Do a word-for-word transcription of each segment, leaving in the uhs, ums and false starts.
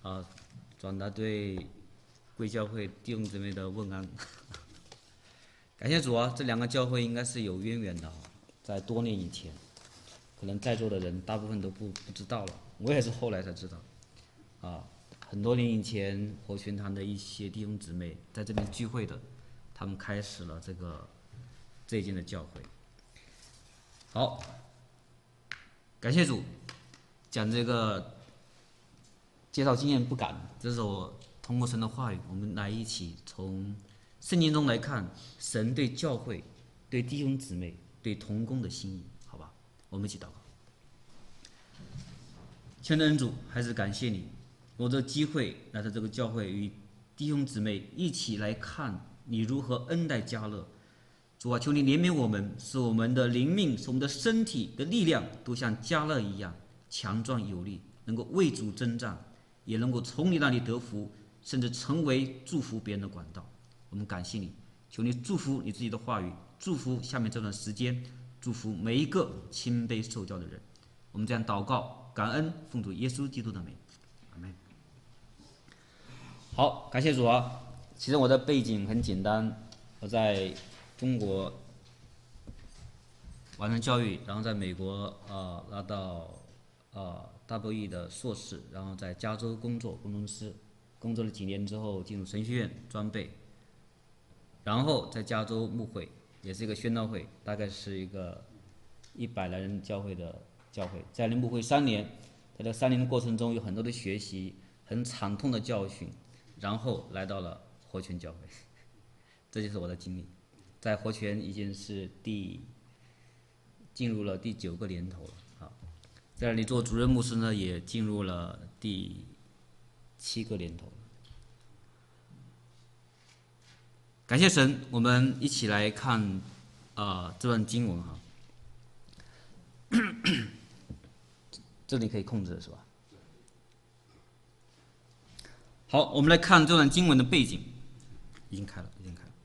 啊，转达对贵教会弟兄姊妹的问安。感谢主啊，这两个教会应该是有渊源的啊，在多年以前，可能在座的人大部分都不不知道了，我也是后来才知道。啊，很多年以前，活泉堂的一些弟兄姊妹在这边聚会的，他们开始了这个这一间的教会。好，感谢主，讲这个介绍经验不敢，这是我通过神的话语，我们来一起从圣经中来看神对教会、对弟兄姊妹、对同工的心意，好吧？我们一起祷告。亲爱的恩主，还是感谢你，我这机会来到这个教会，与弟兄姊妹一起来看你如何恩待迦勒。主啊，求你怜悯我们，使我们的灵命、使我们的身体的力量都像迦勒一样强壮有力，能够为主征战，也能够从你那里得福，甚至成为祝福别人的管道。我们感谢你，求你祝福你自己的话语，祝福下面这段时间，祝福每一个谦卑受教的人。我们这样祷告，感恩，奉主耶稣基督的名，阿门。好，感谢主啊！其实我的背景很简单，我在中国完成教育，然后在美国呃拿到呃 double E 的硕士，然后在加州工作工程师，工作了几年之后进入神学院专备，然后在加州牧会，也是一个宣道会，大概是一个一百来人教会的教会，在那牧会三年，在这三年的过程中有很多的学习，很惨痛的教训，然后来到了活泉教会，这就是我的经历。在活泉已经是第进入了第九个年头了啊，在那里做主任牧师呢，也进入了第七个年头了。感谢神，我们一起来看啊、呃、这段经文哈，这里可以控制的是吧？好，我们来看这段经文的背景，已经开了，已经开了。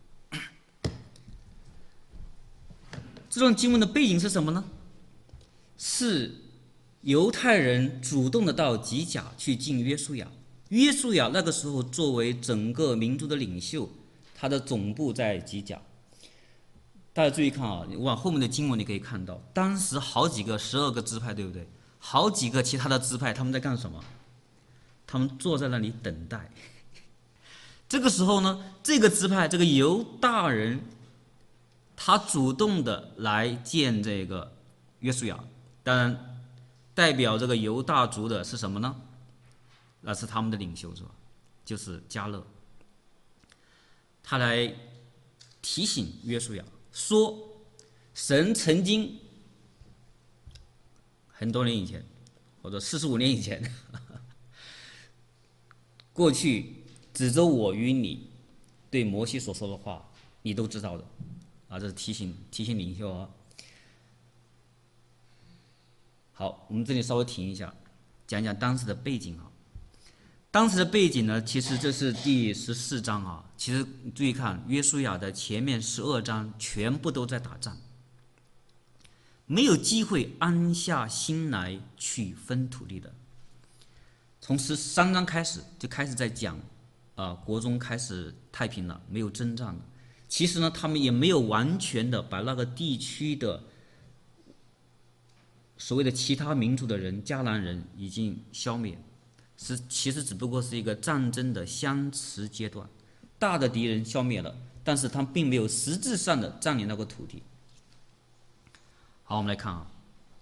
这段经文的背景是什么呢？是犹太人主动的到吉甲去见约书亚。约书亚那个时候作为整个民族的领袖，他的总部在吉甲。大家注意看啊，往后面的经文你可以看到，当时好几个十二个支派，对不对？好几个其他的支派，他们在干什么？他们坐在那里等待。这个时候呢，这个支派，这个犹大人，他主动的来见这个约书亚。当然，代表这个犹大族的是什么呢？那是他们的领袖，是吧？就是迦勒。他来提醒约书亚说，神曾经很多年以前，或者四十五年以前，过去指着我与你对摩西所说的话，你都知道的啊，这是提醒提醒领袖啊。好，我们这里稍微停一下，讲讲当时的背景啊。当时的背景呢，其实这是第十四章啊。其实注意看，约书亚的前面十二章全部都在打仗，没有机会安下心来去分土地的。从十三章开始就开始在讲，啊、呃，国中开始太平了，没有征战了。其实呢，他们也没有完全的把那个地区的所谓的其他民族的人，迦南人已经消灭。是，其实只不过是一个战争的相持阶段，大的敌人消灭了，但是他并没有实质上的占领那个土地。好，我们来看啊，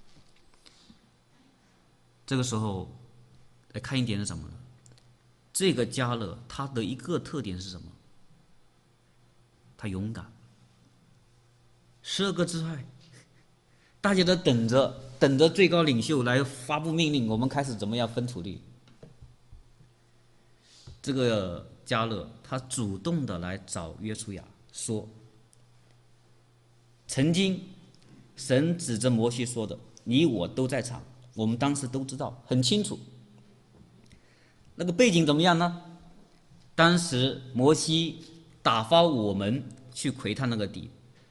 这个时候来看一点是什么呢？这个迦勒他的一个特点是什么？他勇敢。十二个支派，大家都等着等着最高领袖来发布命令，我们开始怎么样分土地。这个迦勒他主动的来找约书亚说，曾经神指着摩西说的，你我都在场，我们当时都知道很清楚。那个背景怎么样呢？当时摩西打发我们去窥探那个地，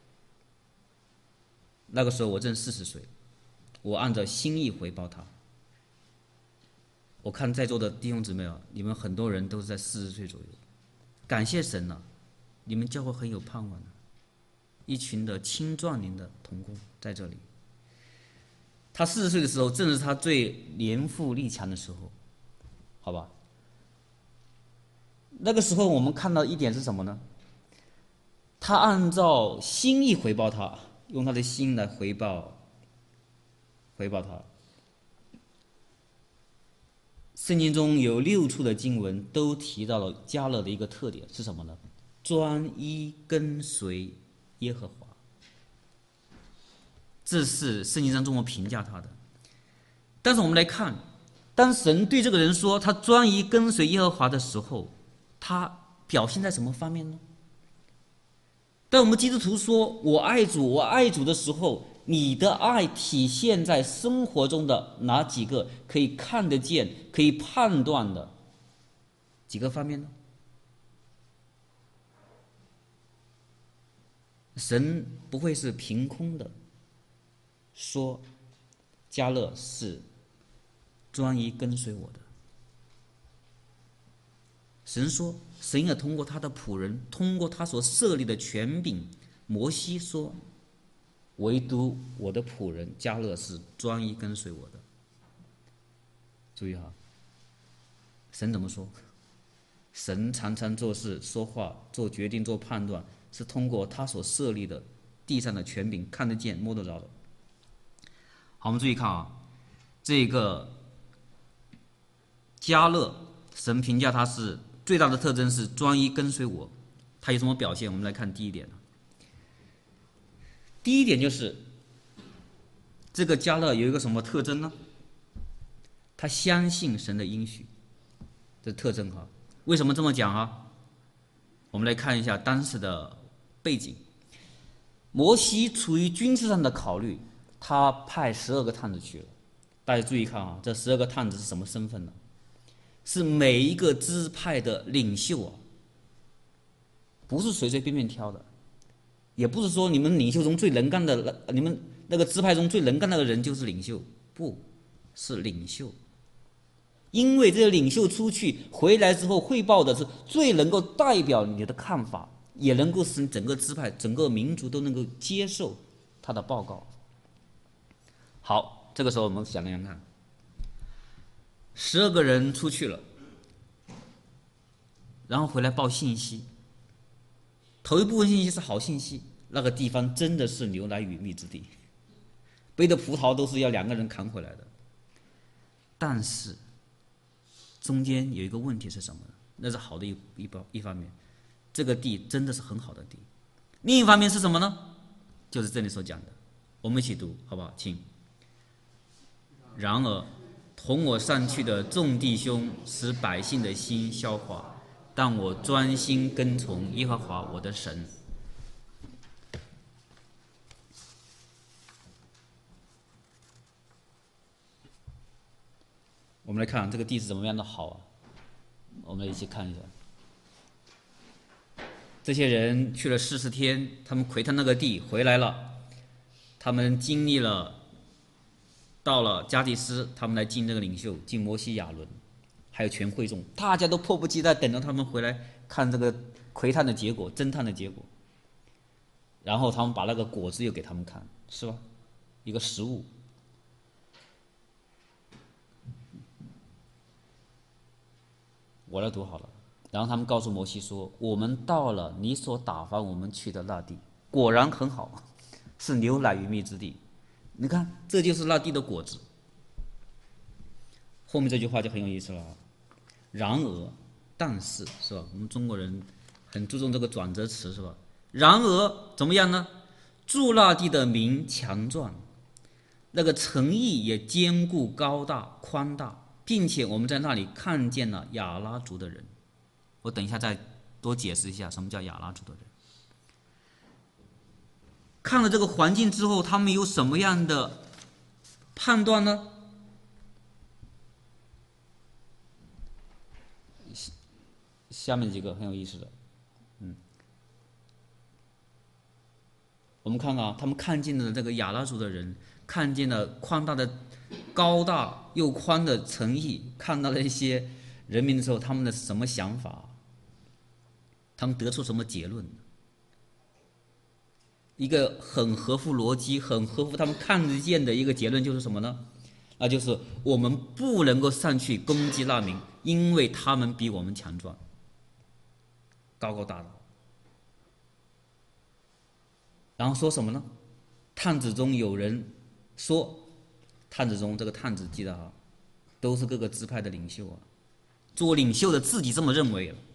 那个时候我正四十岁，我按照心意回报他。 我看在座的弟兄姊妹啊，你们很多人都是在四十岁左右，感谢神啊，你们教会很有盼望的，一群的青壮年的同工在这里。他四十岁的时候，正是他最年富力强的时候，好吧？那个时候我们看到一点是什么呢？他按照心意回报他，用他的心来回报，回报他。圣经中有六处的经文都提到了迦勒的一个特点是什么呢？专一跟随耶和华。这是圣经上这么评价他的。但是我们来看，当神对这个人说他专一跟随耶和华的时候，他表现在什么方面呢？当我们基督徒说我爱主我爱主的时候，你的爱体现在生活中的哪几个可以看得见可以判断的几个方面呢？神不会是凭空的说迦勒是专一跟随我的。神说，神也通过他的仆人，通过他所设立的权柄摩西说，唯独我的仆人迦勒是专一跟随我的。注意哈，神怎么说？神常常做事、说话、做决定、做判断，是通过他所设立的地上的权柄，看得见、摸得着的。好，我们注意看啊，这个迦勒，神评价他是最大的特征是专一跟随我。他有什么表现？我们来看第一点。第一点就是这个迦勒有一个什么特征呢？他相信神的应许，这特征哈。为什么这么讲啊？我们来看一下当时的背景。摩西出于军事上的考虑，他派十二个探子去了。大家注意看啊，这十二个探子是什么身份呢？是每一个支派的领袖啊，不是随随便便挑的，也不是说你们领袖中最能干的，你们那个支派中最能干的人就是领袖，不是领袖。因为这些领袖出去回来之后汇报的是最能够代表你的看法，也能够使整个支派、整个民族都能够接受他的报告。好，这个时候我们想想看，十二个人出去了，然后回来报信息。头一部分信息是好信息，那个地方真的是牛奶与蜜之地，背的葡萄都是要两个人扛回来的。但是中间有一个问题是什么呢？那是好的一一一方面，这个地真的是很好的地。另一方面是什么呢？就是这里所讲的，我们一起读好不好？请。然而同我上去的众弟兄使百姓的心消化，但我专心跟从耶和华我的神。我们来看这个地是怎么样的好啊？我们一起看一下。这些人去了四十天，他们窥探那个地回来了，他们经历了，到了加第斯，他们来敬这个领袖，敬摩西亚伦，还有全会众，大家都迫不及待等着他们回来看这个窥探的结果、侦探的结果。然后他们把那个果子又给他们看，是吧？一个食物。我来读好了。然后他们告诉摩西说：“我们到了你所打发我们去的那地，果然很好，是牛奶与蜜之地。你看，这就是那地的果子。”后面这句话就很有意思了。然而，但是，是吧？我们中国人很注重这个转折词，是吧？然而怎么样呢？住那地的民强壮，那个城邑也坚固高大宽大，并且我们在那里看见了亚拉族的人。我等一下再多解释一下什么叫亚拉族的人。看了这个环境之后，他们有什么样的判断呢？下面几个很有意思的，嗯，我们看看啊，他们看见了这个亚拉族的人，看见了宽大的、高大又宽的诚意，看到了一些人民的时候，他们的什么想法？他们得出什么结论？一个很合乎逻辑、很合乎他们看得见的一个结论就是什么呢？那就是我们不能够上去攻击难民，因为他们比我们强壮，高高大大。然后说什么呢？探子中有人说，探子中这个探子记得啊，都是各个支派的领袖啊，做领袖的自己这么认为了，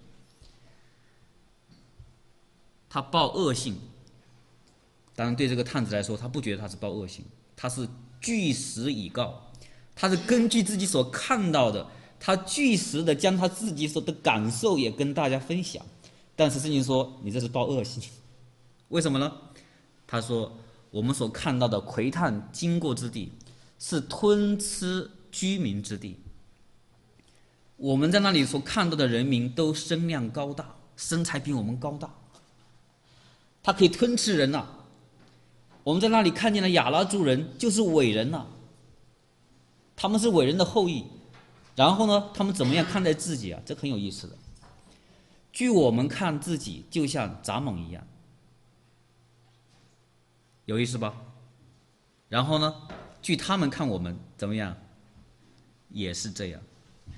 他报恶信。当然，对这个探子来说，他不觉得他是报恶信，他是据实以告，他是根据自己所看到的，他据实的将他自己所的感受也跟大家分享。但是圣经说，你这是报恶信，为什么呢？他说，我们所看到的窥探经过之地，是吞吃居民之地。我们在那里所看到的人民都身量高大，身材比我们高大，他可以吞吃人啊。我们在那里看见了亚拉族人，就是伟人呐，他们是伟人的后裔。然后呢，他们怎么样看待自己啊？这很有意思的。据我们看自己，就像蚱蜢一样，有意思吧？然后呢，据他们看我们怎么样，也是这样。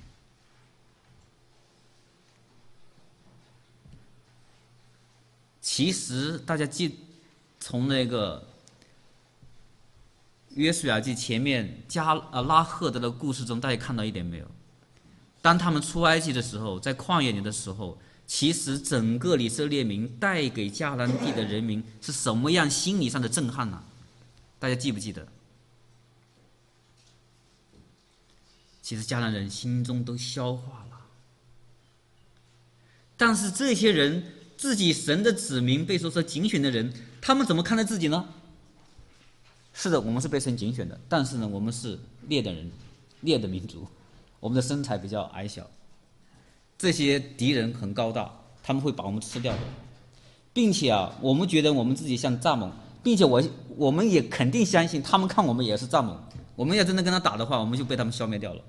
其实大家记，从那个约书亚记前面加呃拉赫德的故事中，大家看到一点没有？当他们出埃及的时候，在旷野里的时候，其实整个以色列民带给迦南地的人民是什么样心理上的震撼呢、啊？大家记不记得？其实迦南人心中都消化了，但是这些人自己神的子民，被说是拣选的人，他们怎么看待自己呢？是的，我们是被神拣选的，但是呢，我们是劣的人，劣的民族，我们的身材比较矮小，这些敌人很高大，他们会把我们吃掉的，并且啊，我们觉得我们自己像蚱蜢，并且我我们也肯定相信他们看我们也是蚱蜢，我们要真的跟他打的话，我们就被他们消灭掉了。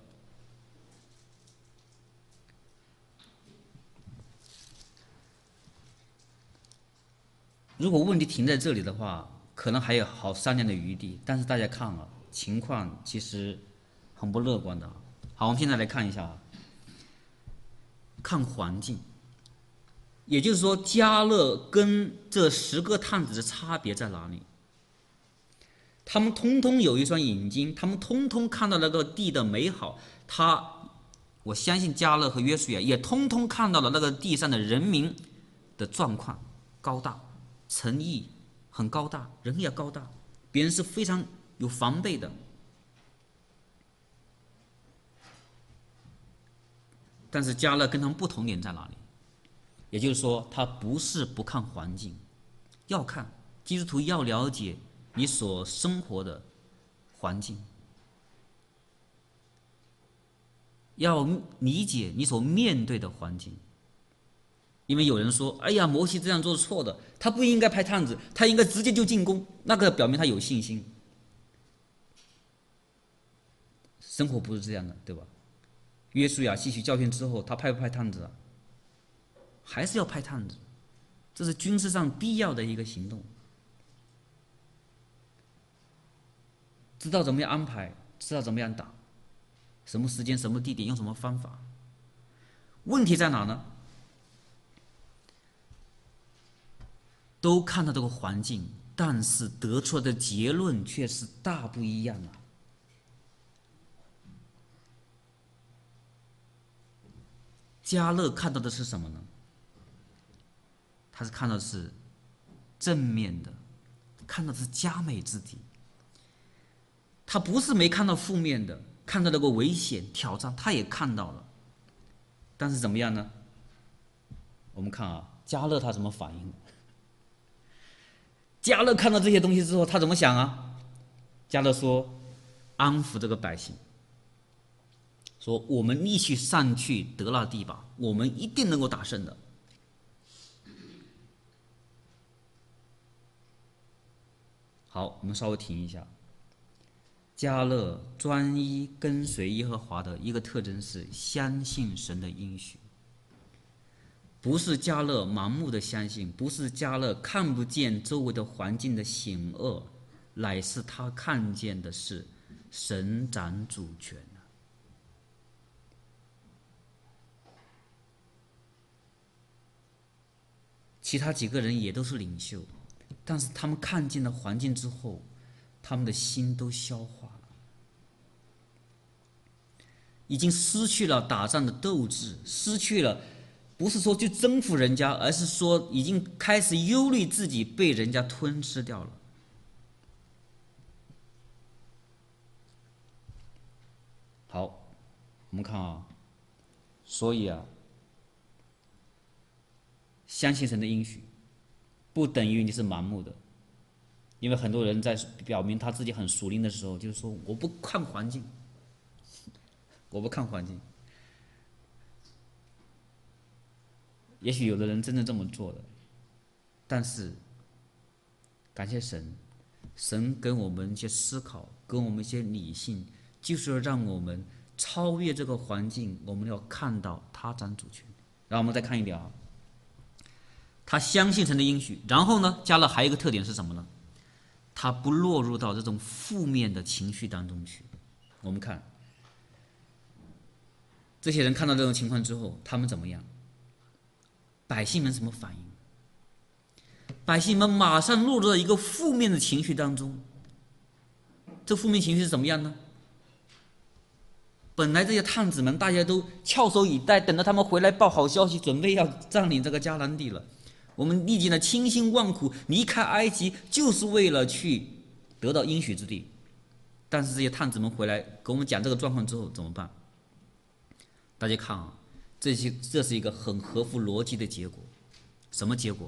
如果问题停在这里的话，可能还有好商量的余地，但是大家看啊，情况其实很不乐观的。好，我们现在来看一下啊，看环境，也就是说，迦勒跟这十个探子的差别在哪里？他们通通有一双眼睛，他们通通看到那个地的美好。他，我相信迦勒和约书亚也通通看到了那个地上的人民的状况，高大，诚意很高大，人也高大，别人是非常有防备的。但是迦勒跟他们不同点在哪里？也就是说，他不是不看环境，要看，基督徒要了解你所生活的环境，要理解你所面对的环境。因为有人说，哎呀，摩西这样做是错的，他不应该派探子，他应该直接就进攻，那个表明他有信心。生活不是这样的，对吧？约书亚吸取教训之后，他派不派探子啊？还是要派探子，这是军事上必要的一个行动。知道怎么样安排，知道怎么样打，什么时间、什么地点，用什么方法。问题在哪呢？都看到这个环境，但是得出来的结论却是大不一样啊。迦勒看到的是什么呢？他是看到的是正面的，看到的是佳美之地。他不是没看到负面的，看到那个危险挑战，他也看到了。但是怎么样呢？我们看啊，迦勒他怎么反应？迦勒看到这些东西之后，他怎么想啊？迦勒说：“安抚这个百姓，说我们立即上去得那地吧，我们一定能够打胜的。”好，我们稍微停一下。 迦勒专一跟随耶和华的一个特征是相信神的应许，不是迦勒盲目的相信，不是迦勒看不见周围的环境的险恶，乃是他看见的是神掌主权。其他几个人也都是领袖，但是他们看见了环境之后，他们的心都消化了，已经失去了打仗的斗志，失去了不是说去征服人家，而是说已经开始忧虑自己被人家吞吃掉了。好，我们看啊，所以啊，相信神的应许，不等于你是盲目的，因为很多人在表明他自己很属灵的时候，就是说我不看环境，我不看环境。也许有的人真正这么做的，但是感谢神，神给我们一些思考，给我们一些理性，就是要让我们超越这个环境，我们要看到他掌主权。然后我们再看一点啊，他相信神的应许，然后呢，加勒还有一个特点是什么呢？他不落入到这种负面的情绪当中去。我们看这些人看到这种情况之后，他们怎么样？百姓们什么反应？百姓们马上落入了一个负面的情绪当中。这负面情绪是怎么样呢？本来这些探子们大家都翘首以待，等着他们回来报好消息，准备要占领这个迦南地了。我们历尽了千辛万苦，离开埃及，就是为了去得到应许之地。但是这些探子们回来给我们讲这个状况之后怎么办？大家看啊，这些这是一个很合乎逻辑的结果。什么结果？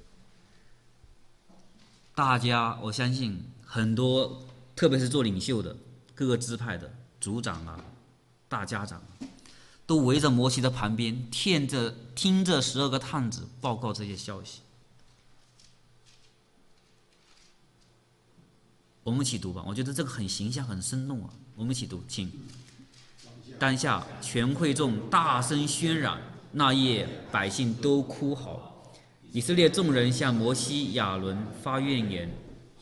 大家我相信很多，特别是做领袖的各个支派的族长啊、大家长，都围着摩西的旁边，听着听着十二个探子报告这些消息。我们一起读吧，我觉得这个很形象、很生动啊。我们一起读，请。当下全会众大声喧嚷，那夜百姓都哭嚎。以色列众人向摩西、亚伦发怨言。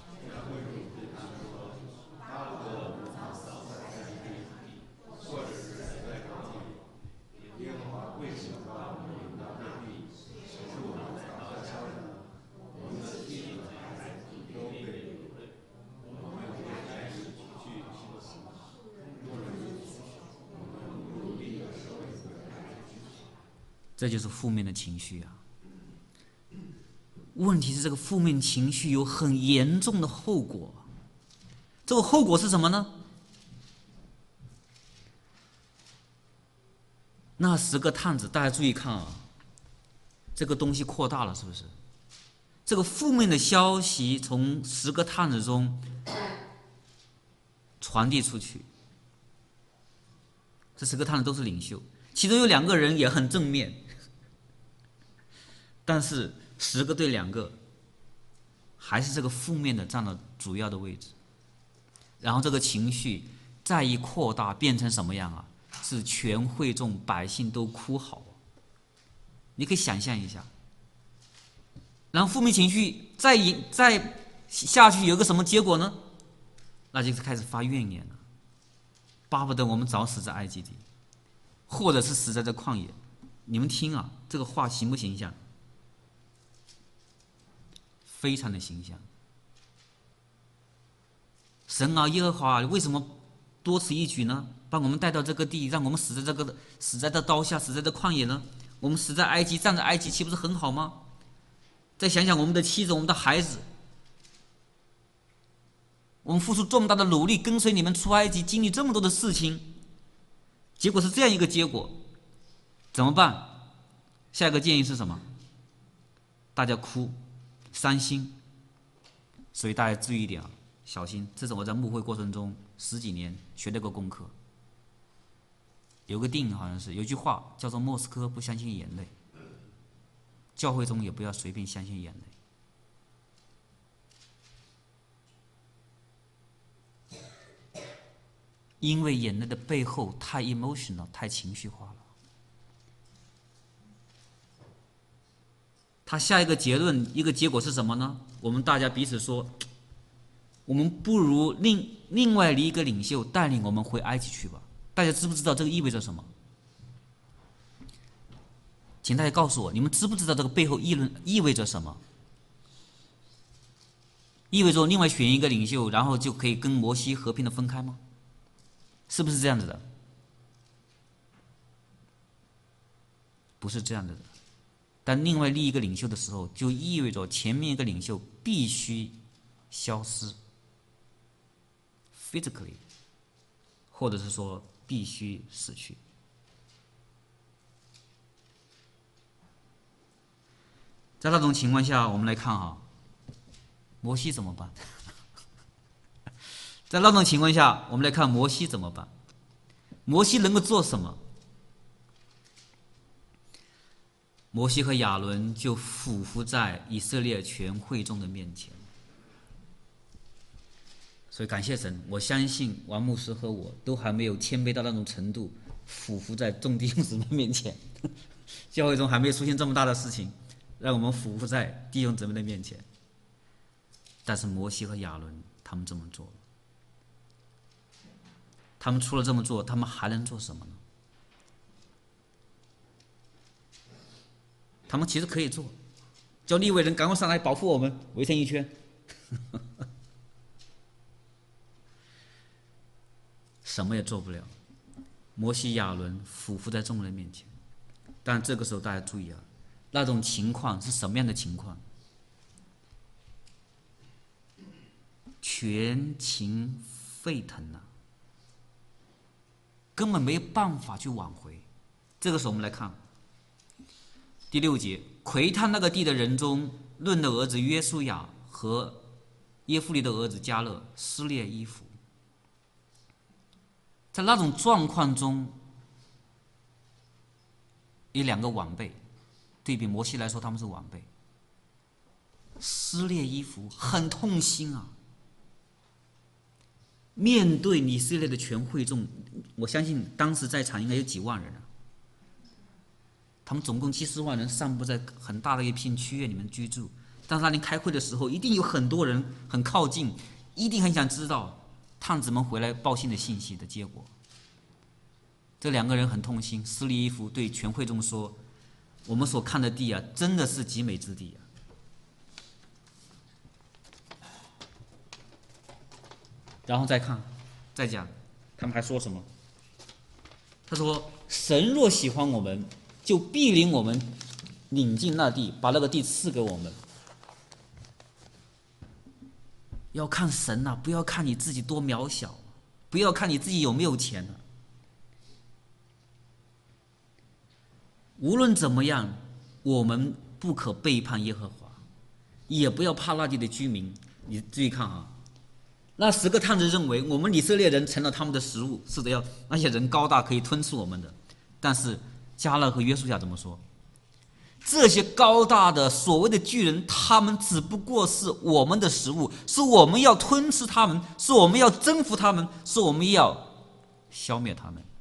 这就是负面的情绪啊！问题是这个负面情绪有很严重的后果，这个后果是什么呢？那十个探子，大家注意看啊，这个东西扩大了，是不是？这个负面的消息从十个探子中传递出去，这十个探子都是领袖，其中有两个人也很正面。但是十个对两个，还是这个负面的占了主要的位置。然后这个情绪再一扩大，变成什么样啊？是全会众百姓都哭嚎。你可以想象一下。然后负面情绪再再下去，有个什么结果呢？那就是开始发怨言了，巴不得我们早死在埃及地，或者是死在这旷野。你们听啊，这个话形不形象？非常的形象。神啊，耶和华，为什么多此一举呢？把我们带到这个地，让我们死在这个死在这刀下，死在这旷野呢？我们死在埃及，站在埃及，岂不是很好吗？再想想我们的妻子，我们的孩子，我们付出这么大的努力，跟随你们出埃及，经历这么多的事情，结果是这样一个结果，怎么办？下一个建议是什么？大家哭。伤心，所以大家注意一点啊，小心！这是我在牧会过程中十几年学的一个功课。有个电影好像是有句话叫做“莫斯科不相信眼泪”，教会中也不要随便相信眼泪。 因为眼泪的背后太 emotional， 太情绪化了。他下一个结论，一个结果是什么呢？我们大家彼此说，我们不如另另外一个领袖带领我们回埃及去吧。大家知不知道这个意味着什么？请大家告诉我，你们知不知道这个背后议论意味着什么？意味着另外选一个领袖，然后就可以跟摩西和平的分开吗？是不是这样子的？不是这样子的。但另外立一个领袖的时候，就意味着前面一个领袖必须消失 ，physically， 或者是说必须死去。在那种情况下，我们来看哈，摩西怎么办？在那种情况下，我们来看摩西怎么办？摩西能够做什么？摩西和亚伦就俯伏在以色列全会众的面前。所以感谢神，我相信王牧师和我都还没有谦卑到那种程度，俯伏在众弟兄姊妹面前。教会中还没有出现这么大的事情，让我们俯伏在弟兄姊妹的面前。但是摩西和亚伦他们这么做了，他们除了这么做，他们还能做什么呢？他们其实可以做，叫利未人赶快上来保护我们，围成一圈。什么也做不了。摩西亚伦俯伏在众人面前，但这个时候大家注意啊，那种情况是什么样的情况？全情沸腾啊，根本没有办法去挽回。这个时候我们来看第六节，窥探那个地的人中，论的儿子约书亚和耶夫利的儿子迦勒撕裂衣服。在那种状况中，有两个晚辈，对比摩西来说他们是晚辈，撕裂衣服很痛心啊。面对以色列的全会众，我相信当时在场应该有几万人啊。他们总共七十万人散布在很大的一片区域里面居住，但是那里开会的时候，一定有很多人很靠近，一定很想知道探子们回来报信的信息的结果。这两个人很痛心，撕裂衣服对全会众说：“我们所看的地啊，真的是极美之地啊。”然后再看，再讲，他们还说什么？他说：“神若喜欢我们，就必领我们领进那地，把那个地赐给我们。”要看神呐、啊，不要看你自己多渺小，不要看你自己有没有钱啊。无论怎么样，我们不可背叛耶和华，也不要怕那地的居民。你注意看啊，那十个探子认为我们以色列人成了他们的食物，是的，要那些人高大可以吞吃我们的。但是迦勒和约书亚怎么说？这些高大的所谓的巨人，他们只不过是我们的食物，是我们要吞吃他们，是我们要征服他们，是我们要消灭他们。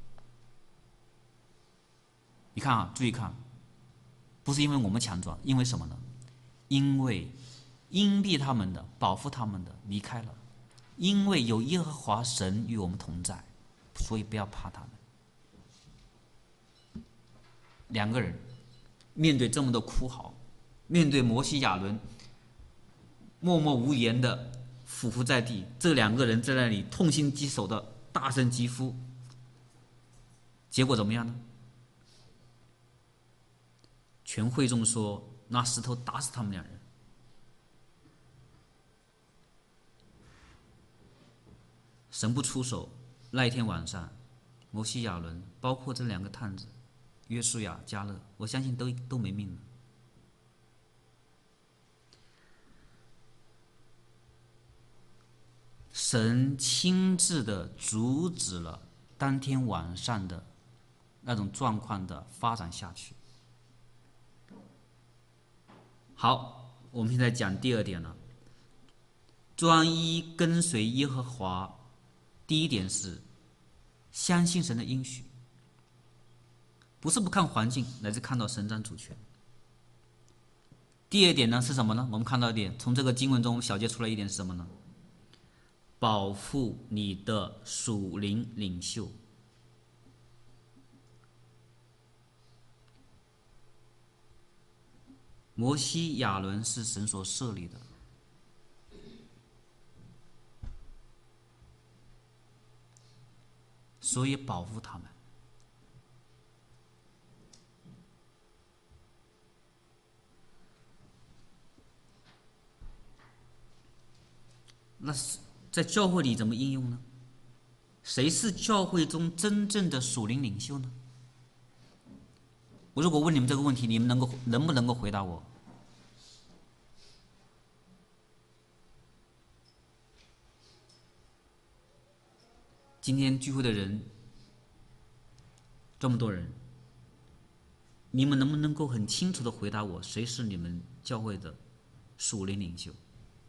你看啊，注意看，不是因为我们强壮，因为什么呢？因为荫庇他们的、保护他们的离开了，因为有耶和华神与我们同在，所以不要怕他们。两个人面对这么多哭嚎，面对摩西亚伦默默无言的俯伏在地，这两个人在那里痛心疾首的大声疾呼，结果怎么样呢？全会众说拿石头打死他们两人。神不出手，那一天晚上，摩西亚伦包括这两个探子约书亚、迦勒，我相信都都没命了。神亲自的阻止了当天晚上的那种状况的发展下去。好，我们现在讲第二点了。专一跟随耶和华，第一点是相信神的应许，不是不看环境，乃是看到神掌主权。第二点呢是什么呢？我们看到一点，从这个经文中小结出来一点是什么呢？保护你的属灵领袖。摩西、亚伦是神所设立的，所以保护他们。那在教会里怎么应用呢？谁是教会中真正的属灵领袖呢？我如果问你们这个问题，你们能够能不能够回答我？今天聚会的人这么多人，你们能不能够很清楚的回答我，谁是你们教会的属灵领袖？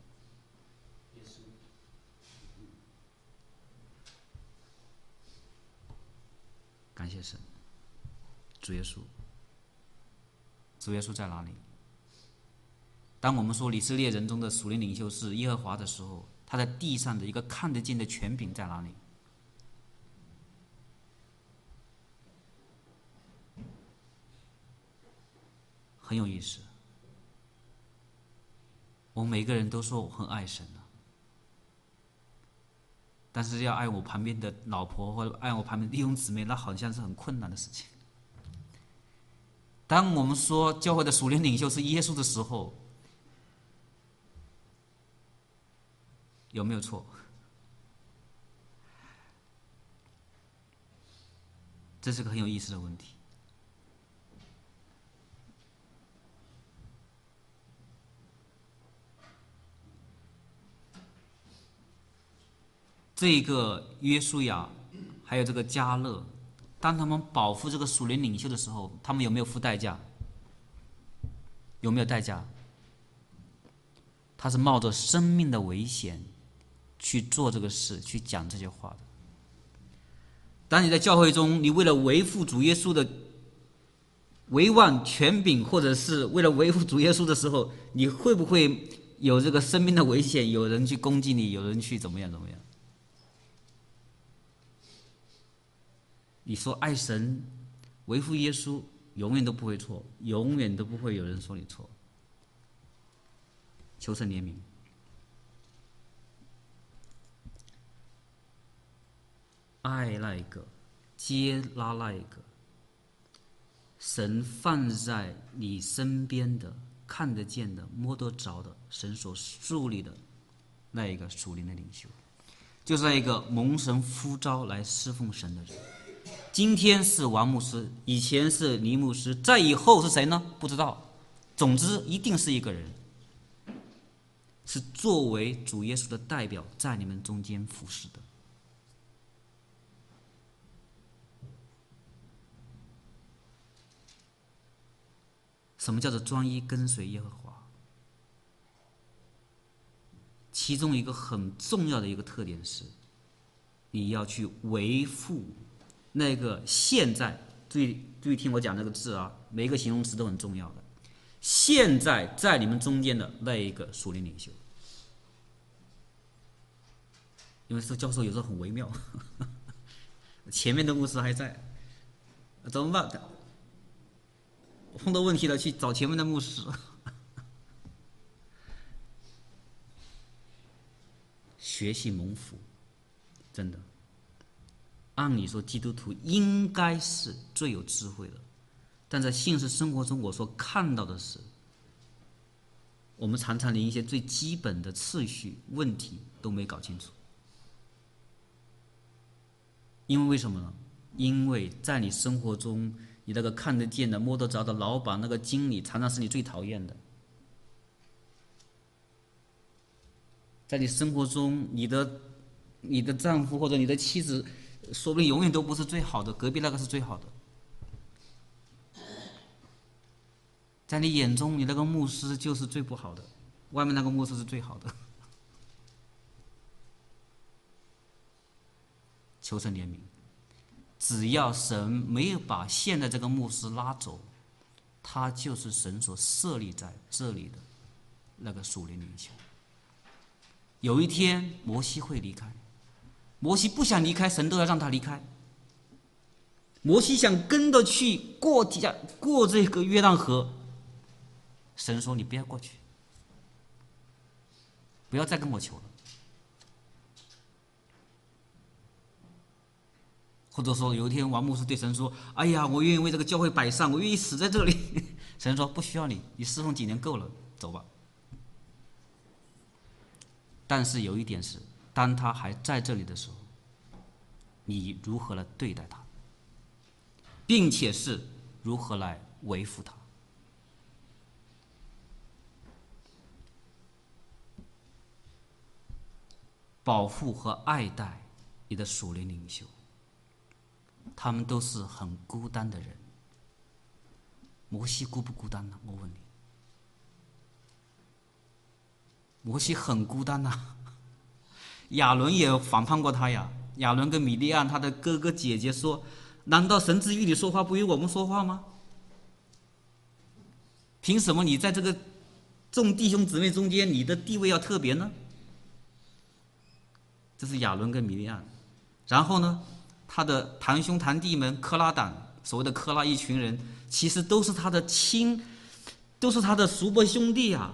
感谢神，主耶稣。主耶稣在哪里？当我们说以色列人中的属灵领袖是耶和华的时候，他在地上的一个看得见的权柄在哪里？很有意思。我们每个人都说我很爱神啊，但是要爱我旁边的老婆或者爱我旁边的弟兄姊妹，那好像是很困难的事情。当我们说教会的属灵领袖是耶稣的时候，有没有错？这是个很有意思的问题。这个约书亚还有这个迦勒，当他们保护这个属灵领袖的时候，他们有没有付代价？有没有代价？他是冒着生命的危险去做这个事，去讲这些话的。当你在教会中，你为了维护主耶稣的威望权柄，或者是为了维护主耶稣的时候，你会不会有这个生命的危险？有人去攻击你，有人去怎么样怎么样？你说爱神、维护耶稣，永远都不会错，永远都不会有人说你错。求神怜悯。爱那一个，接纳那一个，神放在你身边的、看得见的、摸得着的，神所树立的那一个属灵的领袖，就是那一个蒙神呼召来侍奉神的人。今天是王牧师，以前是黎牧师，再以后是谁呢？不知道。总之，一定是一个人，是作为主耶稣的代表，在你们中间服侍的。什么叫做专一跟随耶和华？其中一个很重要的一个特点是，你要去维护那个现在，注意注意听我讲这个字啊，每一个形容词都很重要的。现在在你们中间的那一个属灵领袖，因为这教授有时候很微妙，前面的牧师还在，怎么办？碰到问题了，去找前面的牧师。学习蒙福，真的。按理说，基督徒应该是最有智慧的，但在现实生活中，我所看到的是，我们常常连一些最基本的次序问题都没搞清楚。因为为什么呢？因为在你生活中，你那个看得见的、摸得着的老板、那个经理，常常是你最讨厌的。在你生活中，你的、你的丈夫或者你的妻子，说不定永远都不是最好的，隔壁那个是最好的。在你眼中，你那个牧师就是最不好的，外面那个牧师是最好的。求神怜悯。 只要神没有把现在这个牧师拉走，他就是神所设立在这里的那个属灵领袖。有一天摩西会离开，摩西不想离开，神都要让他离开。摩西想跟着去过家过这个约旦河，神说你不要过去，不要再跟我求了。或者说有一天王牧师对神说，哎呀，我愿意为这个教会摆上，我愿意死在这里。神说不需要你，你侍奉几年够了，走吧。但是有一点是，当他还在这里的时候，你如何来对待他，并且是如何来维护他。保护和爱戴你的属灵领袖，他们都是很孤单的人。摩西孤不孤单呢？我问你，摩西很孤单呐。亚伦也反叛过他呀。亚伦跟米利暗他的哥哥姐姐说，难道神只与你说话不与我们说话吗？凭什么你在这个众弟兄姊妹中间你的地位要特别呢？这是亚伦跟米利暗。然后呢，他的堂兄堂弟们科拉党，所谓的科拉一群人，其实都是他的亲，都是他的叔伯兄弟啊。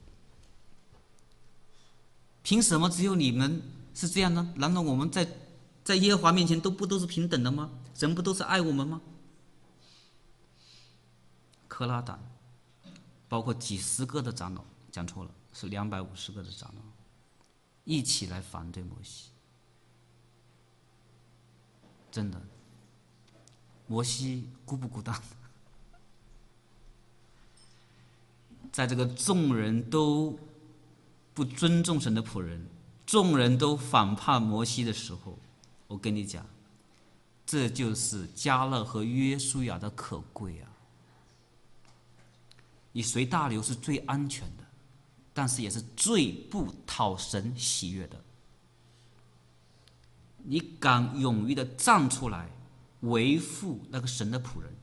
凭什么只有你们是这样呢？难道我们在在耶和华面前都不都是平等的吗？神不都是爱我们吗？科拉党包括几十个的长老，讲错了，是两百五十个的长老，一起来反对摩西。真的，摩西孤不孤单？在这个众人都不尊重神的仆人，众人都反叛摩西的时候，我跟你讲，这就是迦勒和约书亚的可贵啊！你随大流是最安全的，但是也是最不讨神喜悦的。你敢勇于的站出来维护那个神的仆人，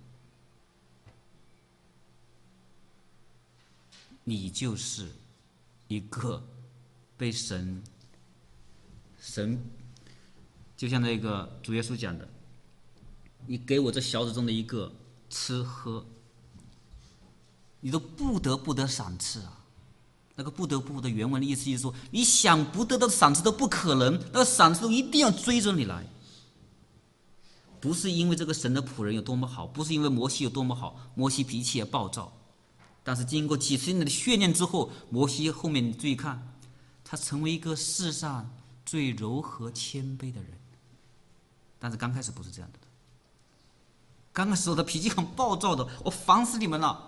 你就是一个被神神就像那个主耶稣讲的，你给我这小子中的一个吃喝，你都不得不得赏赐啊。那个不得不的原文的意思就是说，你想不得到赏赐都不可能，那个赏赐都一定要追着你来。不是因为这个神的仆人有多么好，不是因为摩西有多么好，摩西脾气也暴躁，但是经过几十年的训练之后，摩西后面你注意看，他成为一个世上最柔和谦卑的人。但是刚开始不是这样的，刚开始我的脾气很暴躁的，我烦死你们了。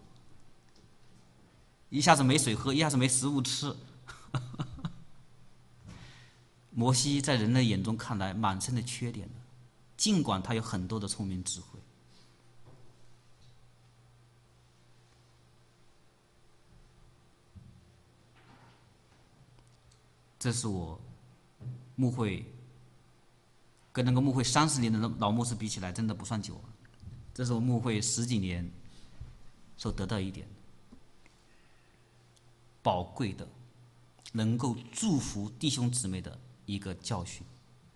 一下子没水喝，一下子没食物吃。摩西在人的眼中看来满身的缺点的，尽管他有很多的聪明智慧。这是我牧会跟那个牧会三十年的老牧师比起来，真的不算久了。这是我牧会十几年所得到一点宝贵的，能够祝福弟兄姊妹的一个教训。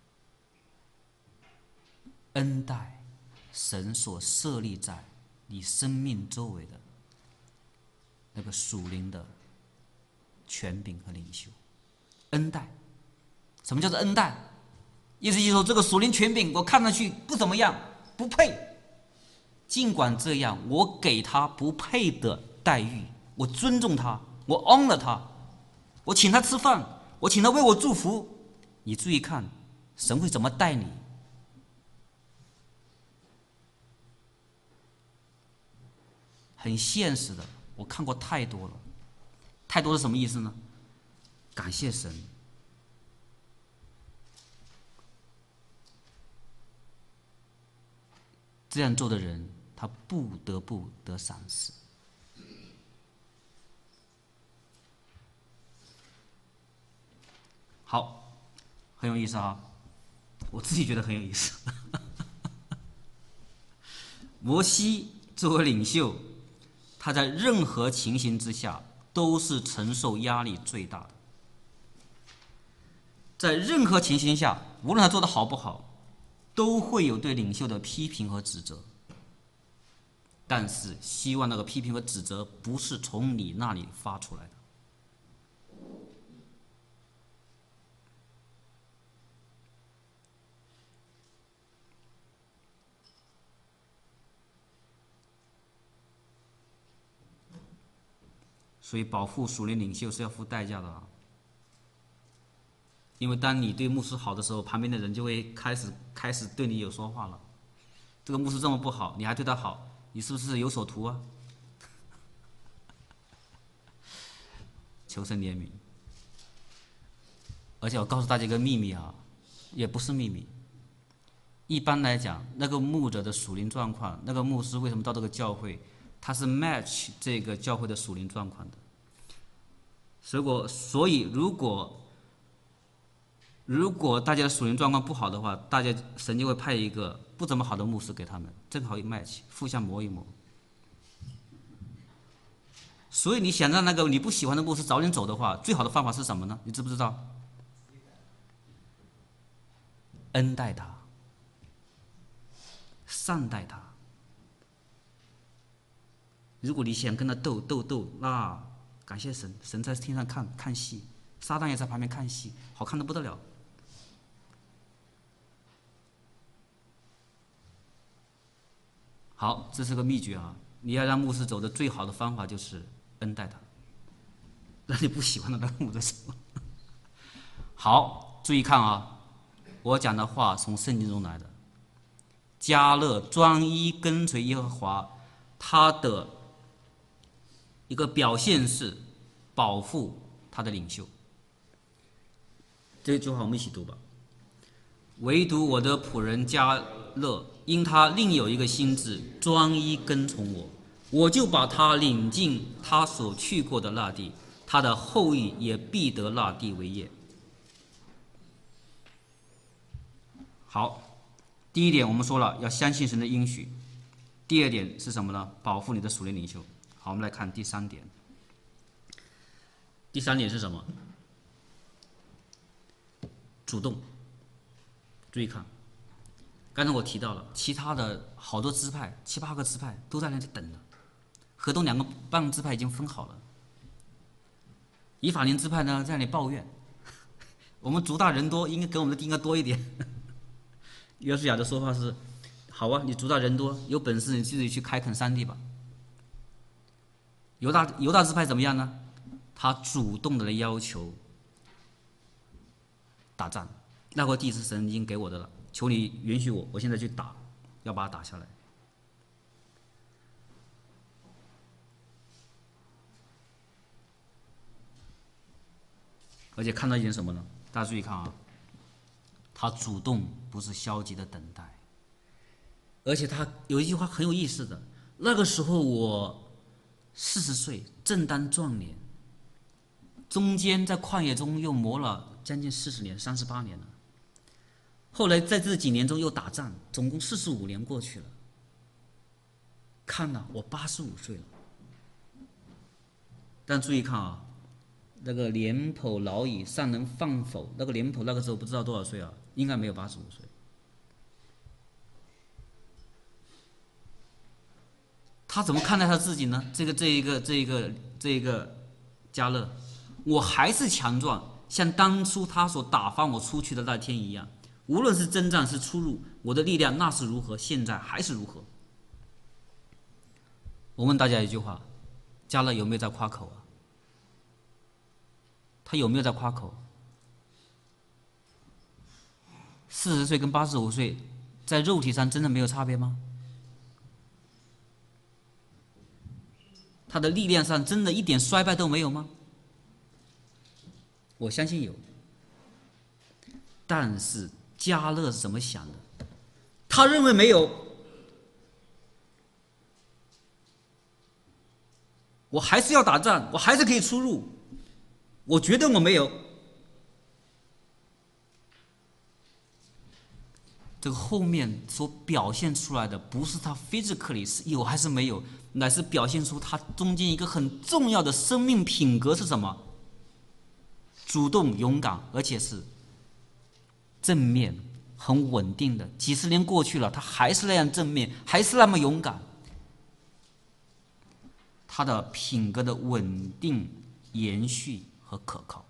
恩待神所设立在你生命周围的那个属灵的权柄和领袖。恩待，什么叫做恩待？意思就是说，这个属灵权柄我看上去不怎么样，不配，尽管这样，我给他不配的待遇，我尊重他，我 honor 他，我请他吃饭，我请他为我祝福。你注意看，神会怎么待你？很现实的，我看过太多了。太多是什么意思呢？感谢神，这样做的人，他不得不得赏识。好，很有意思啊，我自己觉得很有意思。 摩西作为领袖，他在任何情形之下都是承受压力最大的。在任何情形下，无论他做得好不好，都会有对领袖的批评和指责。但是希望那个批评和指责不是从你那里发出来的。所以保护属灵领袖是要付代价的啊。因为当你对牧师好的时候，旁边的人就会开始开始对你有说话了。这个牧师这么不好，你还对他好，你是不是有所图啊？求神怜悯。而且我告诉大家一个秘密啊，也不是秘密。一般来讲，那个牧者的属灵状况，那个牧师为什么到这个教会，他是 match 这个教会的属灵状况的。所以，所以如果如果大家的属灵状况不好的话，大家神就会派一个不怎么好的牧师给他们，正好一 match， 互相磨一磨。所以你想让那个你不喜欢的牧师早点走的话，最好的方法是什么呢？你知不知道？恩待他，善待他。如果你想跟他斗斗斗，那感谢神，神在天上看看戏，撒旦也在旁边看戏，好看得不得了。好，这是个秘诀啊！你要让牧师走的最好的方法就是恩待他，让你不喜欢的那个牧师走。好，注意看啊，我讲的话从圣经中来的。迦勒专一跟随耶和华，他的一个表现是保护他的领袖。这句话我们一起读吧。唯独我的仆人迦勒，因他另有一个心志，专一跟从我，我就把他领进他所去过的那地，他的后裔也必得那地为业。好，第一点我们说了要相信神的应许，第二点是什么呢？保护你的属灵领袖。好，我们来看第三点。第三点是什么？主动。注意看，刚才我提到了，其他的好多支派，七八个支派都在那里等着，河东两个半支派已经分好了。以法莲支派呢在那里抱怨，我们族大人多，应该给我们的地应该多一点。约书亚的说法是：好啊，你族大人多，有本事你自己去开垦山地吧。犹大犹大支派怎么样呢？他主动的来要求打仗。那块地是神已经给我的了，求你允许我，我现在去打，要把它打下来。而且看到一点什么呢？大家注意看啊，他主动不是消极的等待，而且他有一句话很有意思的，那个时候我四十岁，正当壮年，中间在旷野中又磨了将近四十年，三十八年了。后来在这几年中又打仗，总共四十五年过去了。看了，我八十五岁了。但注意看啊，那个廉颇老矣，尚能放否？那个廉颇那个时候不知道多少岁啊，应该没有八十五岁。他怎么看待他自己呢？这个这一个这一个这一个迦勒，我还是强壮，像当初他所打发我出去的那天一样。无论是征战是出入，我的力量那是如何，现在还是如何。我问大家一句话，迦勒有没有在夸口啊？他有没有在夸口？四十岁跟八十五岁，在肉体上真的没有差别吗？他的力量上真的一点衰败都没有吗？我相信有。但是迦勒是怎么想的？他认为没有，我还是要打仗，我还是可以出入，我觉得我没有。 这个后面所表现出来的不是他 physically 是有还是没有，乃是表现出他中间一个很重要的生命品格是什么？主动、勇敢，而且是正面、很稳定的。几十年过去了，他还是那样正面，还是那么勇敢。他的品格的稳定、延续和可靠。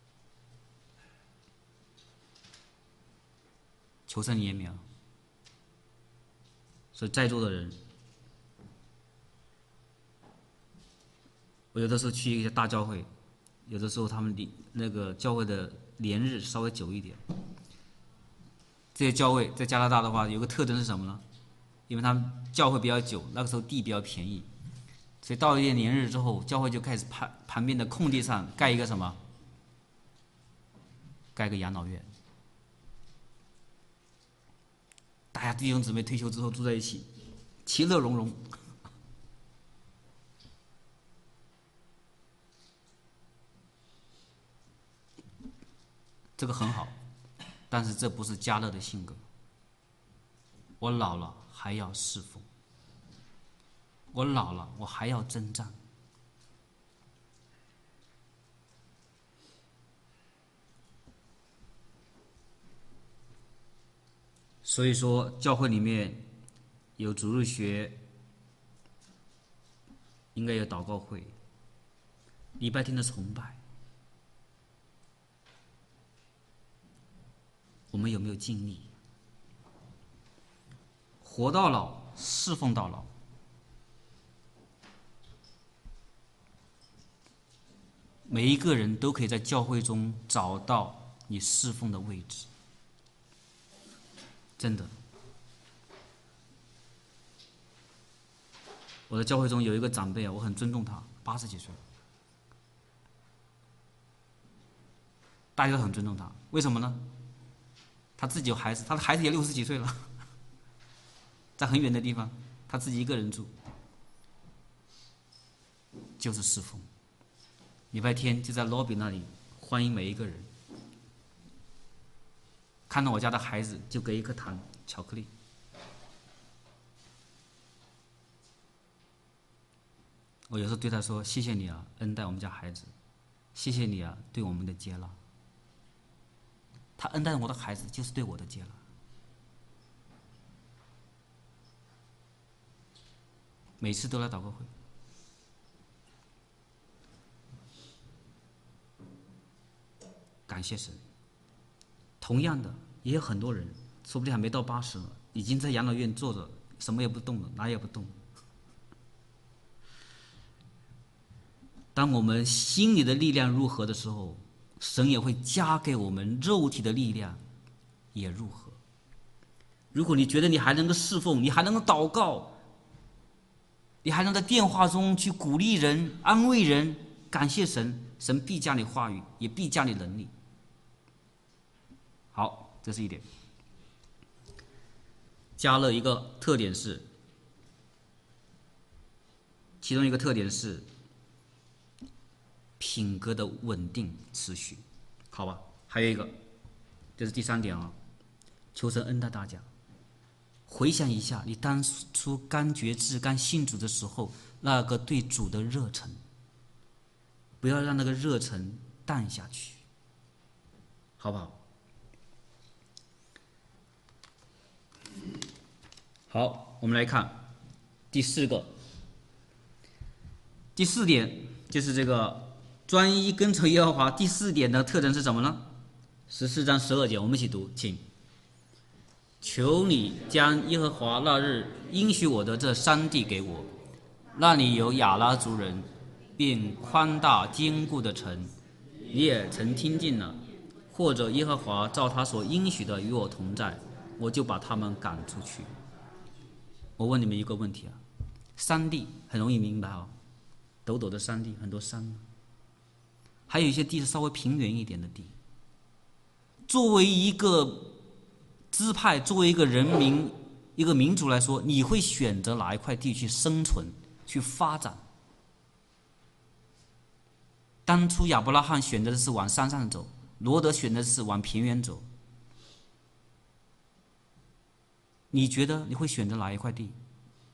求神怜悯啊！所以在座的人，我有的时候去一些大教会，有的时候他们离那个教会的连日稍微久一点。这些教会在加拿大的话，有个特征是什么呢？因为他们教会比较久，那个时候地比较便宜，所以到一些年日之后，教会就开始旁旁边的空地上盖一个什么？盖个养老院。大家弟兄姊妹退休之后住在一起，其乐融融。这个很好，但是这不是加勒的性格。我老了还要侍奉，我老了我还要征战。所以说，教会里面有主日学，应该有祷告会，礼拜天的崇拜，我们有没有尽力？活到老，侍奉到老。每一个人都可以在教会中找到你侍奉的位置，真的。我的教会中有一个长辈啊，我很尊重他，八十几岁，大家都很尊重他。为什么呢？他自己有孩子，他的孩子也六十几岁了，在很远的地方，他自己一个人住，就是侍奉。礼拜天就在 lobby 那里欢迎每一个人，看到我家的孩子就给一颗糖巧克力。我有时候对他说：“谢谢你啊，恩待我们家孩子，谢谢你啊，对我们的接纳。”他恩待我的孩子，就是对我的接纳。每次都来祷告会。感谢神。同样的，也有很多人，说不定还没到八十了，已经在养老院坐着，什么也不动了，哪也不动。当我们心里的力量如何的时候，神也会加给我们肉体的力量，也如何。如果你觉得你还能够侍奉，你还能够祷告，你还能在电话中去鼓励人、安慰人，感谢神，神必加你话语，也必加你能力。好，这是一点。加勒一个特点是，其中一个特点是品格的稳定持续，好吧？还有一个，这是第三点啊，求神恩待大家。回想一下，你当初刚决志、刚信主的时候，那个对主的热忱，不要让那个热忱淡下去，好不好？好，我们来看第四个，第四点就是这个专一跟从耶和华。第四点的特征是什么呢？十四章十二节，我们一起读，请。求你将耶和华那日应许我的这山地给我，那里有亚拉族人，并宽大坚固的城，你也曾听见了。或者耶和华照他所应许的与我同在，我就把他们赶出去。我问你们一个问题啊，山地很容易明白啊，陡陡的山地，很多山，还有一些地是稍微平原一点的地。作为一个支派，作为一个人民、一个民族来说，你会选择哪一块地去生存、去发展？当初亚伯拉罕选择的是往山上走，罗德选择的是往平原走。 你觉得你会选择哪一块地？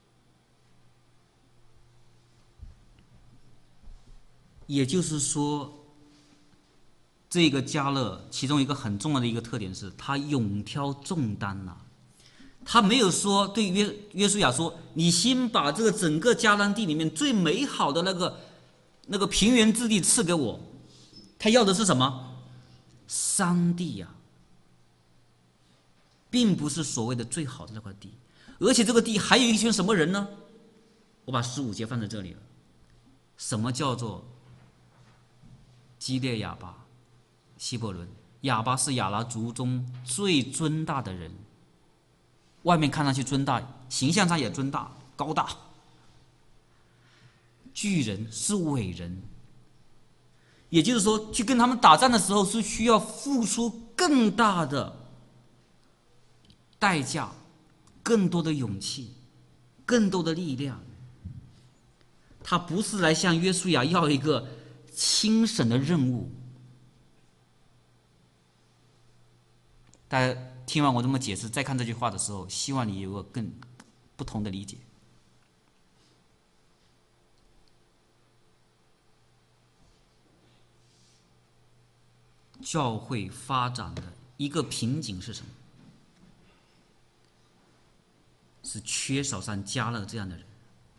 也就是说，这个迦勒其中一个很重要的一个特点是，他勇挑重担呐、啊。他没有说对约约书亚说：“你先把这个整个迦南地里面最美好的那个那个平原之地赐给我。”他要的是什么？山地呀、啊，并不是所谓的最好的那块地。而且这个地还有一群什么人呢？我把十五节放在这里了。什么叫做基列亚巴、希伯伦？亚巴是亚拿族中最尊大的人。外面看上去尊大，形象上也尊大、高大。巨人是伟人，也就是说，去跟他们打仗的时候是需要付出更大的代价、更多的勇气、更多的力量。他不是来向约书亚要一个轻省的任务。大家听完我这么解释，再看这句话的时候，希望你有个更不同的理解。教会发展的一个瓶颈是什么？是缺少像迦勒这样的人。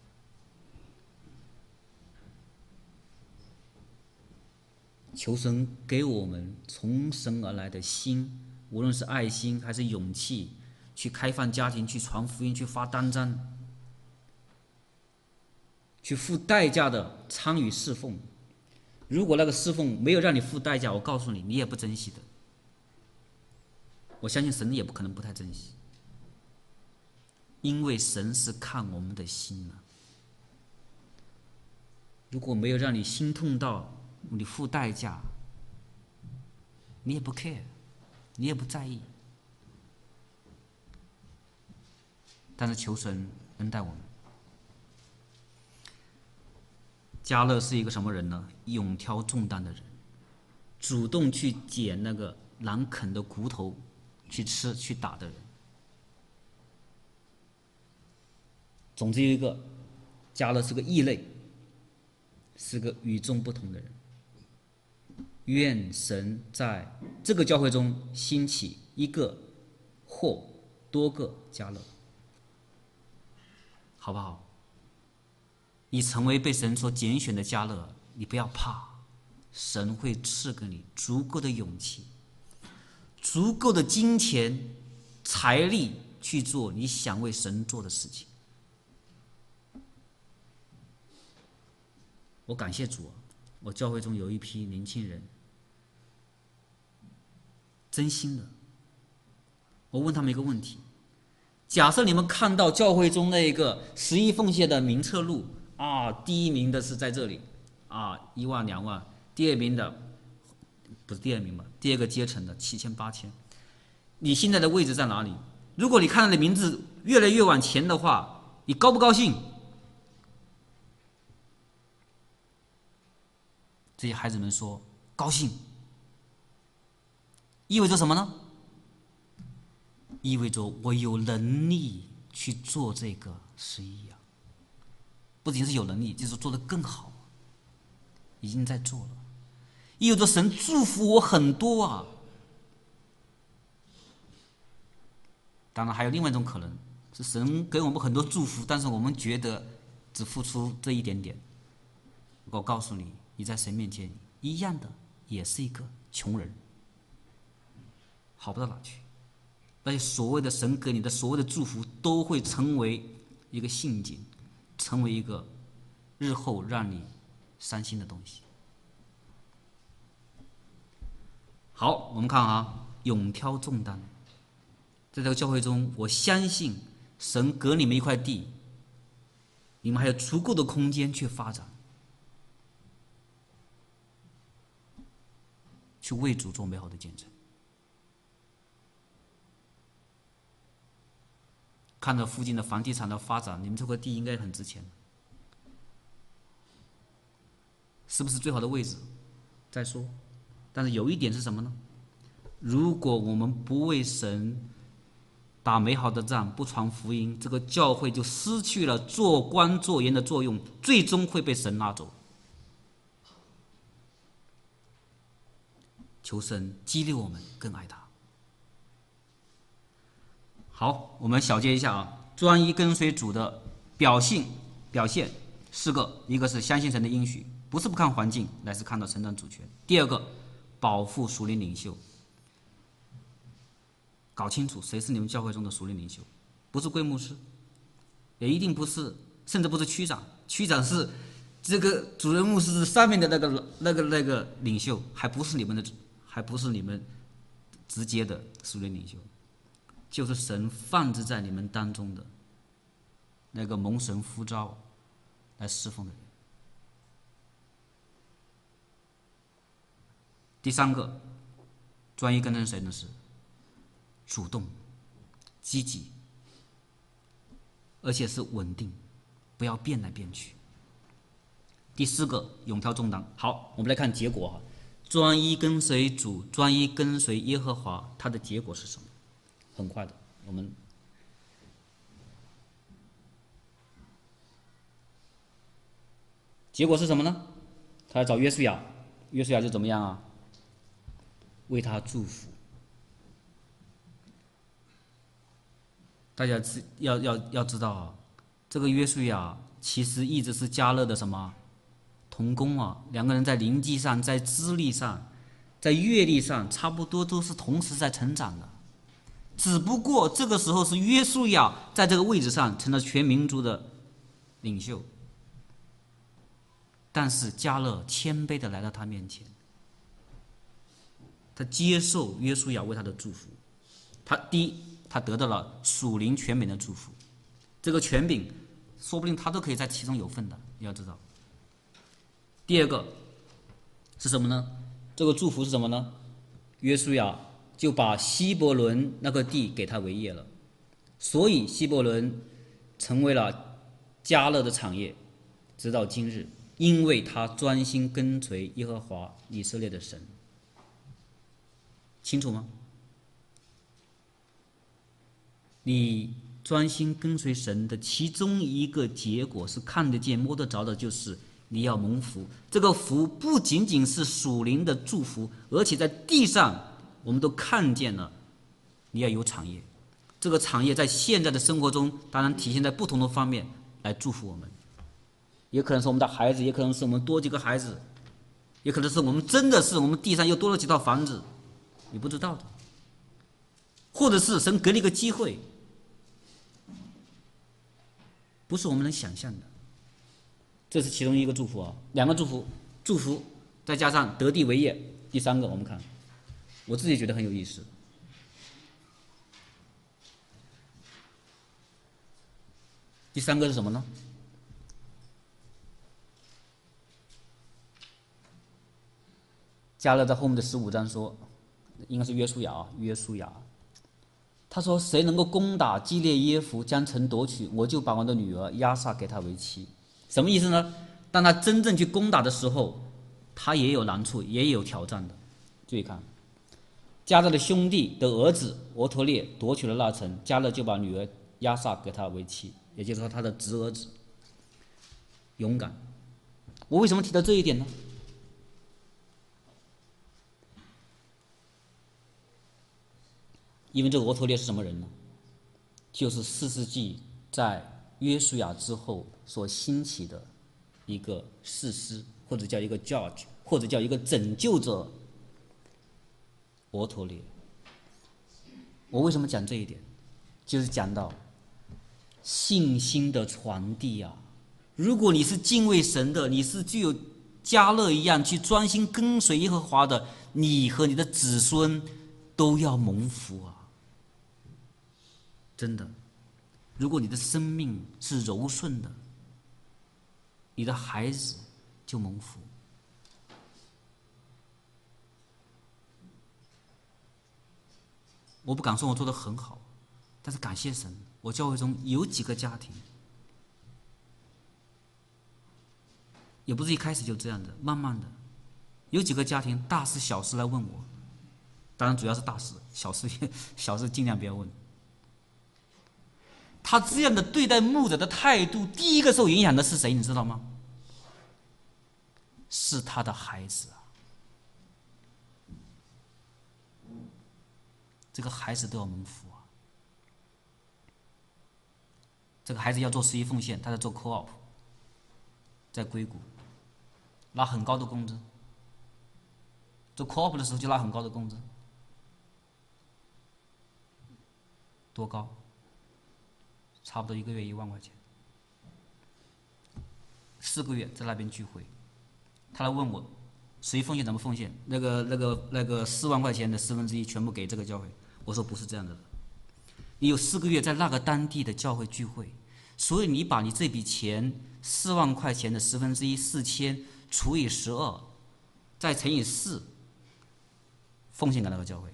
求神给我们从神而来的心，无论是爱心还是勇气，去开放家庭，去传福音，去发单张，去付代价的参与侍奉。如果那个侍奉没有让你付代价，我告诉你，你也不珍惜的。我相信神也不可能不太珍惜，因为神是看我们的心啊。如果没有让你心痛到你付代价，你也不 care， 你也不在意。但是求神恩待我们。迦勒是一个什么人呢？勇挑重担的人，主动去捡那个狼啃的骨头去吃去打的人。总之有一个，迦勒是个异类，是个与众不同的人。愿神在这个教会中兴起一个或多个迦勒，好不好？你成为被神所拣选的迦勒，你不要怕，神会赐给你足够的勇气、足够的金钱、财力去做你想为神做的事情。我感谢主啊，我教会中有一批年轻人，真心的。我问他们一个问题：假设你们看到教会中那个十一奉献的名册录啊，第一名的是在这里啊，一万两万；第二名的不是第二名嘛，第二个阶层的七千八千。你现在的位置在哪里？如果你看到你的名字越来越往前的话，你高不高兴？这些孩子们说高兴，意味着什么呢？意味着我有能力去做这个十一啊，不仅是有能力，就是做得更好，已经在做了。意味着神祝福我很多啊。当然还有另外一种可能，是神给我们很多祝福，但是我们觉得只付出这一点点。我告诉你，你在神面前一样的也是一个穷人，好不到哪去。那些所谓的神给你的所谓的祝福，都会成为一个陷阱，成为一个日后让你伤心的东西。好，我们看啊，勇挑重担。在这个教会中，我相信神给你们一块地，你们还有足够的空间去发展，去为主做美好的见证。看到附近的房地产的发展，你们这块地应该很值钱，是不是最好的位置？再说，但是有一点是什么呢？如果我们不为神打美好的仗，不传福音，这个教会就失去了做光做盐的作用，最终会被神拿走。求神激励我们更爱他。好，我们小结一下啊，专一跟随主的表现表现四个，一个是相信神的应许，不是不看环境，乃是看到神的主权。第二个，保护属灵领袖，搞清楚谁是你们教会中的属灵领袖，不是贵牧师，也一定不是，甚至不是区长，区长是这个主任牧师上面的那个那个那个领袖，还不是你们的，还不是你们直接的属灵领袖，就是神放置在你们当中的那个蒙神呼召来侍奉的人。第三个，专一跟随神的是主动、积极，而且是稳定，不要变来变去。第四个，勇挑重担。好，我们来看结果哈。专一跟随主，专一跟随耶和华，它的结果是什么？很快的，我们结果是什么呢？他要找约书亚，约书亚就怎么样啊？为他祝福。大家要要要知道啊，这个约书亚其实一直是迦勒的什么同工啊，两个人在灵纪上、在资历上、在阅历上，差不多都是同时在成长的。只不过这个时候是约书亚在这个位置上成了全民族的领袖，但是迦勒谦卑的来到他面前，他接受约书亚为他的祝福。他第一，他得到了属灵权柄的祝福，这个权柄说不定他都可以在其中有份的，你要知道。第二个是什么呢？这个祝福是什么呢？约书亚就把希伯伦那个地给他为业了，所以希伯伦成为了迦勒的产业，直到今日，因为他专心跟随耶和华以色列的神。清楚吗？你专心跟随神的其中一个结果是看得见摸得着的，就是你要蒙福。这个福不仅仅是属灵的祝福，而且在地上我们都看见了，你要有产业。这个产业在现在的生活中当然体现在不同的方面来祝福我们，也可能是我们的孩子，也可能是我们多几个孩子，也可能是我们真的是我们地上又多了几套房子，你不知道的，或者是神给你一个机会，不是我们能想象的。这是其中一个祝福啊，两个祝福，祝福再加上得地为业。第三个我们看，我自己觉得很有意思。第三个是什么呢？加勒在后面的十五章说，应该是约书亚啊，约书亚，他说：“谁能够攻打基列耶夫，将城夺取，我就把我的女儿押撒给他为妻。”什么意思呢？当他真正去攻打的时候，他也有难处，也有挑战的。注意看，迦勒的兄弟的儿子俄陀列夺取了那城，迦勒就把女儿押撒给他为妻，也就是说他的侄儿子。勇敢。我为什么提到这一点呢？因为这个俄陀列是什么人呢？就是四世纪在约书亚之后所兴起的一个士师，或者叫一个 judge， 或者叫一个拯救者。俄陀列，我为什么讲这一点？就是讲到信心的传递啊！如果你是敬畏神的，你是具有迦勒一样去专心跟随耶和华的，你和你的子孙都要蒙福啊！真的，如果你的生命是柔顺的，你的孩子就蒙福。我不敢说我做得很好，但是感谢神，我教会中有几个家庭，也不是一开始就这样的，慢慢的，有几个家庭大事小事来问我，当然主要是大事，小事小事尽量不要问。 他这样的对待牧者的态度，第一个受影响的是谁？你知道吗？是他的孩子啊！这个孩子都要蒙福啊！这个孩子要做十一奉献，他在做 co-op， 在硅谷拿很高的工资。做 co-op 的时候就拿很高的工资，多高？差不多一个月一万块钱。四个月在那边聚会，他来问我，十一奉献怎么奉献？那个那个那个四万块钱的四分之一全部给这个教会。我说不是这样的，你有四个月在那个当地的教会聚会，所以你把你这笔钱四万块钱的十分之一四千除以十二，再乘以四。奉献给那个教会，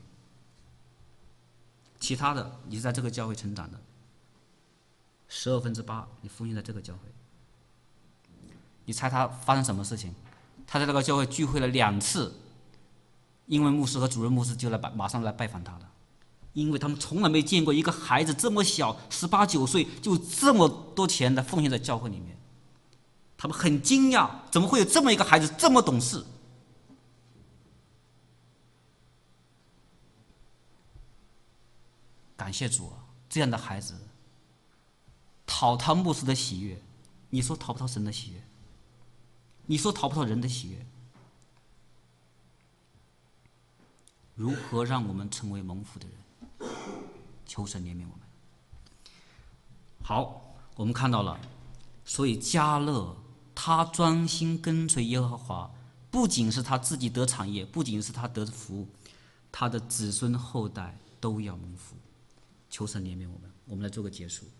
其他的你是在这个教会成长的，十二分之八你奉献在这个教会。你猜他发生什么事情？他在那个教会聚会了两次，因为牧师和主任牧师就来马上来拜访他了，因为他们从来没见过一个孩子这么小，十八九岁就这么多钱的奉献在教会里面，他们很惊讶，怎么会有这么一个孩子这么懂事？感谢主啊，这样的孩子讨他牧师的喜悦，你说讨不讨神的喜悦？你说讨不讨人的喜悦？如何让我们成为蒙福的人？求神怜悯我们。好，我们看到了，所以迦勒他专心跟随耶和华，不仅是他自己得产业，不仅是他得福，他的子孙后代都要蒙福。求神怜悯我们。我们来做个结束。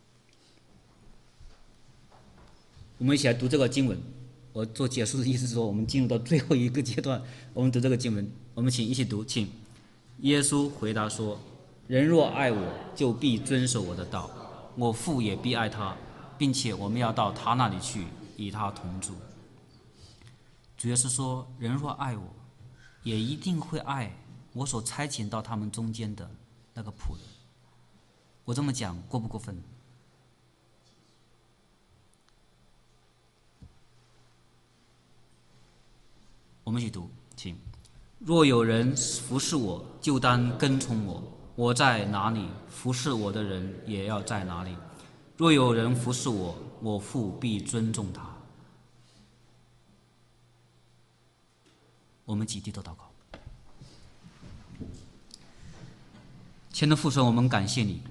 我们一起来读这个经文。我做结束的意思是说，我们进入到最后一个阶段，我们读这个经文。我们请一起读，请。耶稣回答说：“人若爱我，就必遵守我的道，我父也必爱他，并且我们要到他那里去，与他同住。”主耶稣说：“人若爱我，也一定会爱我所差遣到他们中间的那个仆人。”我这么讲过不过分？我们一起读，请。若有人服侍我，就当跟从我。我在哪里，服侍我的人也要在哪里。若有人服侍我，我父必尊重他。我们集体的祷告。亲爱的父神，我们感谢你。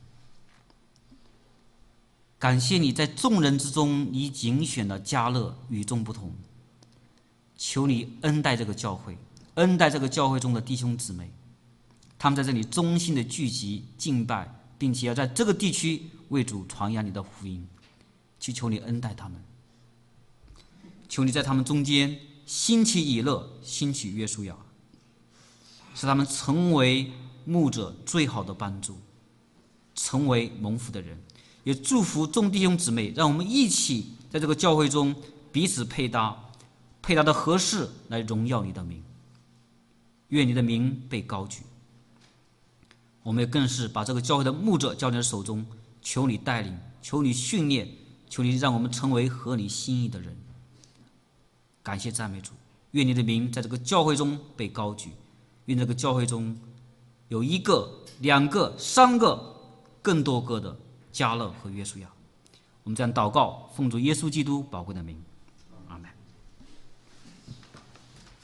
感谢你在众人之中，你拣选了迦勒，与众不同。求你恩待这个教会，恩待这个教会中的弟兄姊妹，他们在这里忠心的聚集敬拜，并且要在这个地区为主传扬你的福音。去求你恩待他们，求你在他们中间兴起以勒，兴起约书亚，使他们成为牧者最好的帮助，成为蒙福的人。也祝福众弟兄姊妹，让我们一起在这个教会中彼此配搭，配搭的合适，来荣耀你的名。愿你的名被高举。我们也更是把这个教会的牧者交在你的手中，求你带领，求你训练，求你让我们成为合你心意的人。感谢赞美主，愿你的名在这个教会中被高举，愿这个教会中有一个、两个、三个、更多个的迦勒和约书亚。我们这样祷告，奉主耶稣基督宝贵的名。